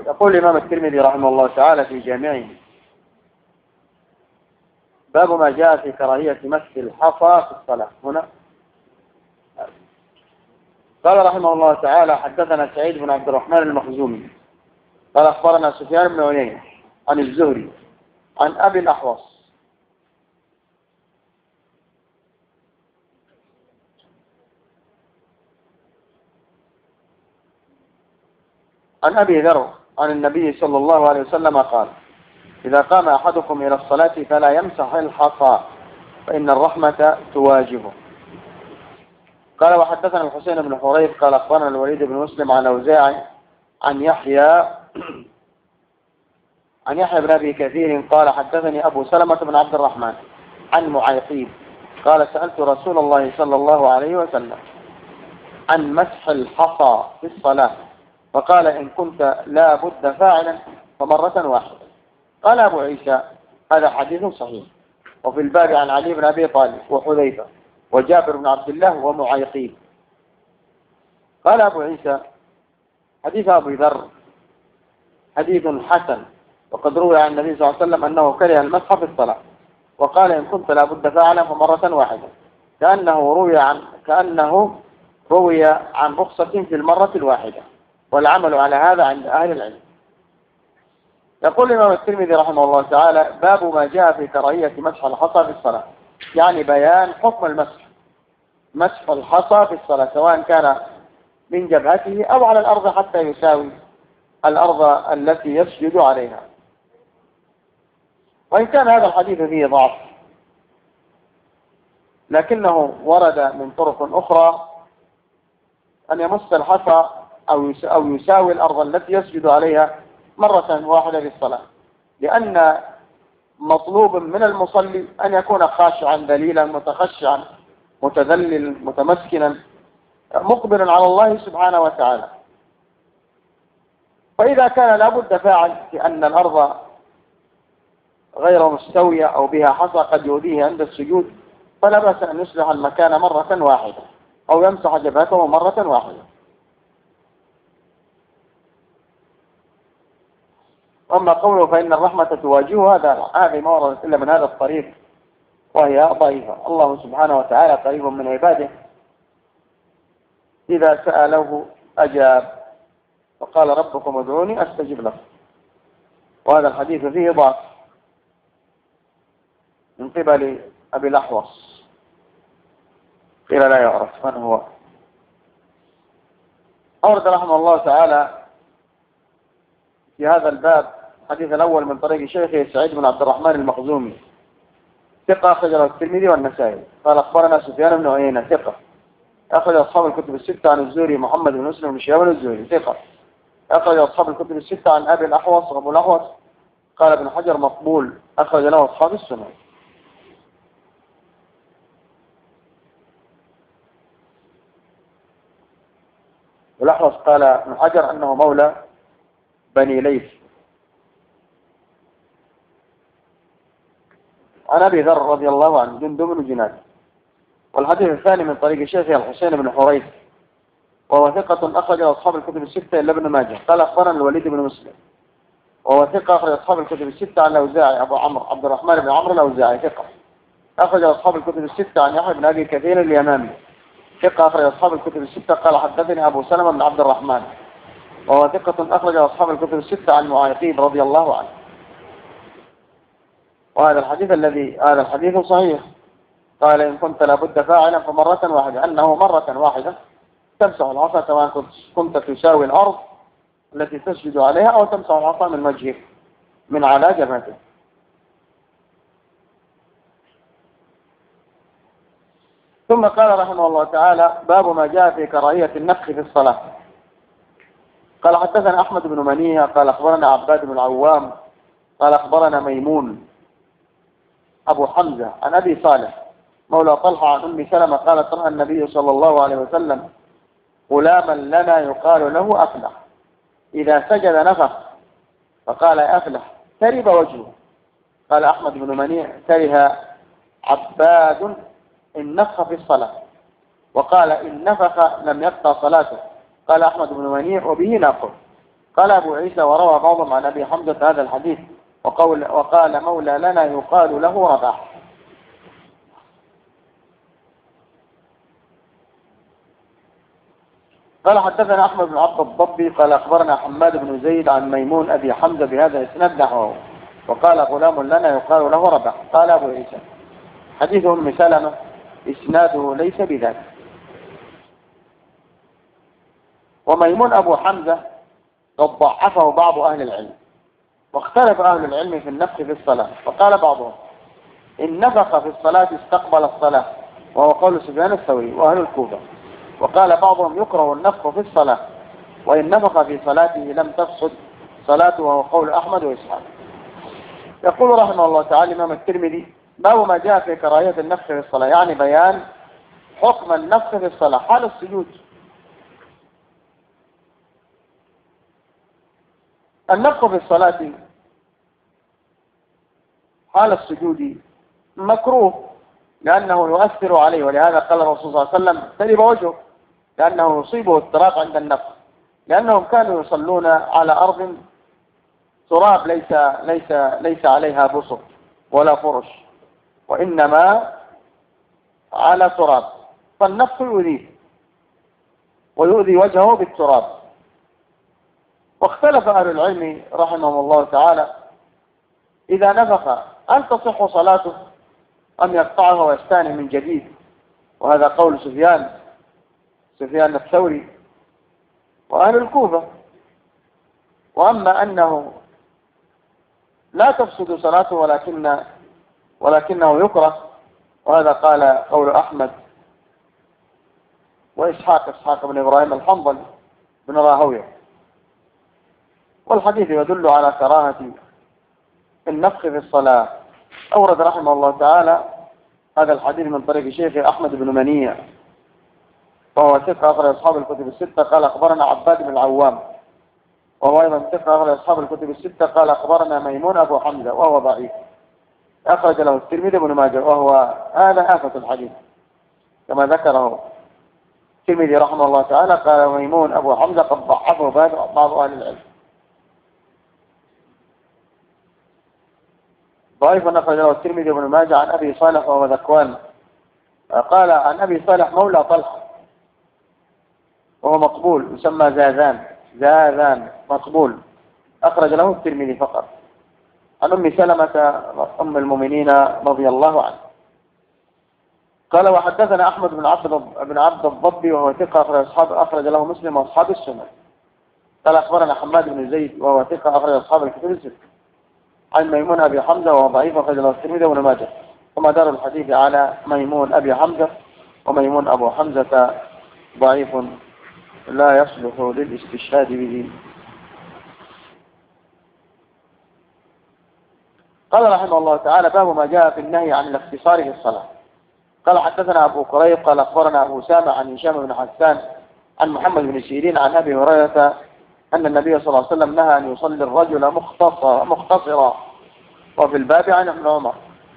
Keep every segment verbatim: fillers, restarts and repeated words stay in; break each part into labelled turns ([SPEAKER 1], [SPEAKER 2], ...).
[SPEAKER 1] يقول الإمام الترمذي رحمه الله تعالى في جامعه: باب ما جاء في كراهية مسح الحصى في الصلاة. هنا قال رحمه الله تعالى: حدثنا سعيد بن عبد الرحمن المخزومي قال أخبرنا سفيان بن عيينة عن الزهري عن أبي الأحوص عن أبي ذر عن النبي صلى الله عليه وسلم قال: إذا قام أحدكم إلى الصلاة فلا يمسح الحصى فإن الرحمة تواجهه. قال: وحدثنا الحسين بن حريث قال أخبرنا الوليد بن مسلم عن أوزاعي عن يحيى عن يحيى بن أبي كثير قال: حدثني أبو سلمة بن عبد الرحمن عن معيقيب قال: سألت رسول الله صلى الله عليه وسلم عن مسح الحصى في الصلاة فقال: إن كنت لا بد فاعلا فمرة واحدة. قال أبو عيسى: هذا حديث صحيح. وفي الباب عن علي بن أبي طالب وحذيفة وجابر بن عبد الله ومعيقيب. قال أبو عيسى: حديث أبي ذر حديث حسن، وقد روي عن النبي صلى الله عليه وسلم أنه كره المسح في الصلاة وقال: إن كنت لا بد فاعلا فمرة واحدة، كأنه روي عن كأنه روي عن رخصة في المرة الواحدة، والعمل على هذا عند أهل العلم. يقول الإمام الترمذي رحمه الله تعالى: باب ما جاء في كراهية مسح الحصى في الصلاة، يعني بيان حكم المسح مسح الحصى في الصلاة، سواء كان من جبهته أو على الأرض حتى يساوي الأرض التي يسجد عليها. وإن كان هذا الحديث فيه ضعف لكنه ورد من طرق أخرى أن يمس الحصى أو يساوي الأرض التي يسجد عليها مرة واحدة في الصلاة، لأن مطلوب من المصلي أن يكون خاشعا ذليلا متخشعا متذلل متمسكنا مقبلا على الله سبحانه وتعالى. فإذا كان لابد فاعل في أن الأرض غير مستوية أو بها حصى قد يؤذيه عند السجود، فلا بأس أن يصلح المكان مرة واحدة أو يمسح جبهته مرة واحدة. أما قوله فإن الرحمة تواجهه، هذا هذه ما وردت إلا من هذا الطريق وهي ضعيفة. الله سبحانه وتعالى قريب من عباده، إذا سأله أجاب، وقال: ربكم ادعوني أستجب لكم. وهذا الحديث فيه ضعف من قبل أبي الأحوص، قيل لا يعرف من هو. أورد رحمه الله تعالى في هذا الباب الحديث الأول من طريق شيخه سعيد بن عبد الرحمن المخزومي ثقة أخرجه الترمذي والنسائي قال: أخبرنا سفيان بن عيينة ثقة أخرج أصحاب الكتب الستة عن الزهري محمد بن مسلم بن شهاب الزهري ثقة أخرج أصحاب الكتب الستة عن أبي الأحوص وأبو الأحوص قال ابن حجر مقبول أخرج له أصحاب السنن. والأحوص قال ابن حجر أنه مولى بني ليث. عن أبي ذر رضي الله عنه جندب بن جناد. والحديث الثاني من طريق شيخه الحسين بن حريث وهو ثقة أخرج أصحاب الكتب الستة إلا ابن ماجه قال: أخبرنا الوليد بن مسلم وهو ثقة أخرج أصحاب الكتب الستة عن الأوزاعي أبو عمرو عبد الرحمن بن عمرو الأوزاعي ثقة أخرج أصحاب الكتب الستة عن يحيى بن أبي كثير اليمامي ثقة أخرج أصحاب الكتب الستة قال: حدثني أبو سلمة بن عبد الرحمن وهو ثقة أخرج أصحاب الكتب الستة عن معيقيب رضي الله عنه. وهذا الحديث الذي هذا الحديث صحيح. قال: إن كنت لابد فاعلا فمرة واحدة، أنه مرة واحدة تمسح العصا سواء كنت تساوي الأرض التي تسجد عليها أو تمسح العصا من وجهك من على جبهتك. ثم قال رحمه الله تعالى: باب ما جاء في كراهية النفخ في الصلاة. قال: حدثنا أحمد بن منيع قال أخبرنا عباد بن العوام قال أخبرنا ميمون أبو حمزة عن أبي صالح مولى طلحة عن أم سلمة قالت: رأى النبي صلى الله عليه وسلم غلاما لنا يقال له أفلح إذا سجد نفخ، فقال: يا أفلح ترب وجهه. قال أحمد بن منيع: كره عباد إن نفخ في الصلاة، وقال: إن نفخ لم يقطع صلاته. قال أحمد بن منيع: وبه ناقل. قال أبو عيسى وروى بعضهم عن أبي حمزة هذا الحديث وقول وقال مولى لنا يقال له رباح. قال حدثنا أحمد بن عبد الضبي قال أخبرنا حماد بن زيد عن ميمون أبي حمزة بهذا الإسناد نحوه وقال غلام لنا يقال له رباح. قال أبو عيسى حديث أم سلمة إسناده ليس بذلك. وميمون أبو حمزة قد ضعفه بعض أهل العلم، واختلف أهل العلم في النفخ في الصلاة، فقال بعضهم إن نفخ في الصلاة استقبل الصلاة، وهو قول سفيان الثوري وأهل الكوفة. وقال بعضهم يكره النفخ في الصلاة، وإن نفخ في صلاته لم تفسد صلاته، وهو قول أحمد وإسحاق. يقول رحمه الله تعالى الإمام الترمذي باب ما جاء في كراهية النفخ في الصلاة، يعني بيان حكم النفخ في الصلاة حال السجود. النفخ في الصلاة حال السجود مكروه لأنه يؤثر عليه، ولهذا قال الرسول صلى الله عليه وسلم ترب وجهه لأنه يصيبه اضطراب عند النفخ، لأنهم كانوا يصلون على أرض تراب ليس ليس ليس عليها بسط ولا فرش، وإنما على تراب، فالنفخ يؤذيه ويؤذي وجهه بالتراب. واختلف أهل العلم رحمهم الله تعالى إذا نفخ هل تصح صلاته أم يقطعها ويستاني من جديد، وهذا قول سفيان سفيان الثوري وأهل الكوفة. وأما أنه لا تفسد صلاته ولكن ولكنه يكره، وهذا قال قول أحمد وإسحاق إسحاق بن إبراهيم الحنظلي بن راهويه. والحديث يدل على كراهة النفخ في الصلاة. أورد رحمه الله تعالى هذا الحديث من طريق شيخ أحمد بن منيع وهو ثقة أخرج أصحاب الكتب الستة. قال أخبرنا عباد بن العوام وهو أيضا ثقة أخرج أصحاب الكتب الستة. قال أخبرنا ميمون أبو حمزة وهو ضعيف أخرج له الترمذي بن ماجه، وهو هذا آفة الحديث كما ذكره الترمذي رحمه الله تعالى. قال ميمون أبو حمزة قد ضعفه بعض أهل العلم ضعيف. أخرج له الترمذي بن ماجه عن أبي صالح وهو ذكوان قال عن أبي صالح مولى طلحة وهو مقبول يسمى زاذان زاذان مقبول أخرج له الترمذي فقط. عن أم سلمة أم المؤمنين رضي الله عنه قال وحدثنا أحمد بن عبد بن عبد الضبي وهو ثقة أخرج أصحاب أخرج له مسلم وأصحاب السنة. قال أخبرنا حماد بن زيد وهو ثقة أخرج أصحاب الكتب الستة. عن ميمون أبي حمزة وهو ضعيف أخرج له الترمذي وابن ماجه. ثم دار الحديث على ميمون أبي حمزة، وميمون أبو حمزة ضعيف لا يصلح للاستشهاد به. قال رحمه الله تعالى باب ما جاء في النهي عن الاختصار في الصلاة. قال حدثنا أبو قريب قال أخبرنا أبو سامة عن هشام بن حسان عن محمد بن سيرين عن أبي هريرة أن النبي صلى الله عليه وسلم نهى أن يصلي الرجل مختصرا مختصرا وفي الباب عن ابن عمر.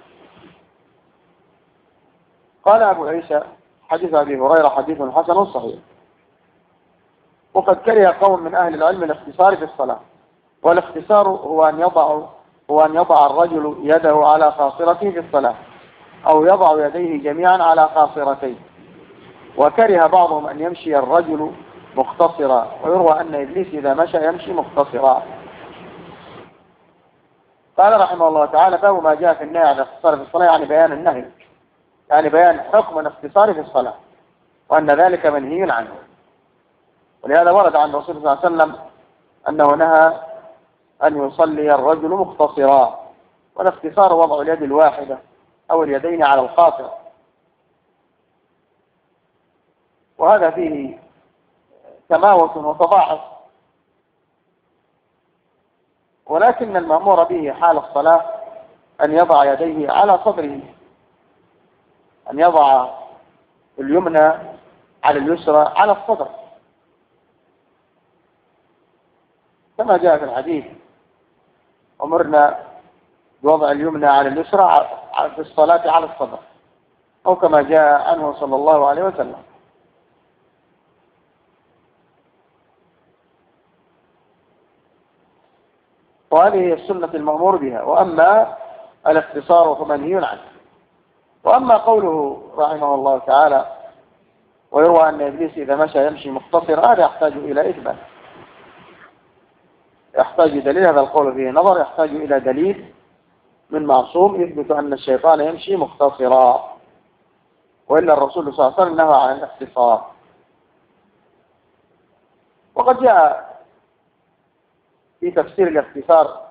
[SPEAKER 1] قال أبو عيسى حديث أبي هريرة حديث حسن صحيح. وقد كره قوم من أهل العلم الاختصار في الصلاة، والاختصار هو أن يضع هو أن يضع الرجل يده على خاصرته في الصلاة أو يضع يديه جميعا على خاصرتيه. وكره بعضهم أن يمشي الرجل مختصرا، ويروى أن إبليس إذا مشى يمشي مختصرا. قال رحمه الله تعالى باب ما جاء في النهي عن الاختصار في الصلاة، يعني بيان النهي، يعني بيان حكم الاختصار في الصلاة وأن ذلك منهي عنه. ولهذا ورد عن الرسول صلى الله عليه وسلم أنه نهى أن يصلي الرجل مختصرا، والاختصار وضع اليد الواحدة أو اليدين على الخاصرة، وهذا فيه تماوت وتضاعف، ولكن المأمور به حال الصلاة أن يضع يديه على صدره، أن يضع اليمنى على اليسرى على الصدر كما جاء في الحديث أمرنا بوضع اليمنى على اليسرى في الصلاة على الصدر، أو كما جاء عنه صلى الله عليه وسلم. . وهذه هي السنة المأمور بها. وأما الاختصار فمنهي عنه. وأما قوله رحمه الله تعالى ويروى أن إبليس إذا مشى يمشي مختصرا، هذا يحتاج إلى إثبات، يحتاج دليل. هذا القول فيه نظر، يحتاج إلى دليل من معصوم يثبت أن الشيطان يمشي مختصرا، وإلا الرسول صلى الله عليه وسلم نهى عن الاختصار. وقد جاء في تفسير الاختصار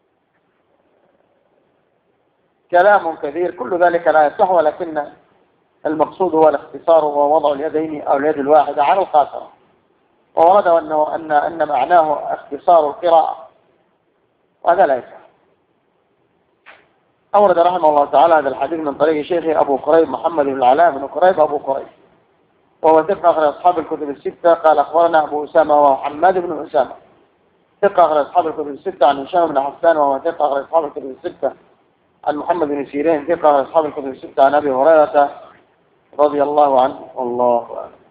[SPEAKER 1] كلام كثير، كل ذلك لا يصح، ولكن المقصود هو الاختصار وهو وضع اليدين أو اليد الواحدة على الخاسرة. وورد أنه أن أن معناه اختصار القراءة، وهذا لا يصح. أورد رحمه الله تعالى هذا الحديث من طريق شيخه أبو قريب محمد بن العلاء بن قريب أبو قريب، وهو ثقة أخرج أصحاب الكتب الستة. قال أخبرنا أبو أسامة وهو محمد بن أسامة، ثقة أخرج أصحاب الكتب الستة، عن هشام بن حسان وهو ثقة أخرج أصحاب الكتب الستة، عن محمد بن سيرين ثقة أخرج أصحاب الكتب الستة، عن أبي هريرة رضي الله عنه. والله أعلم.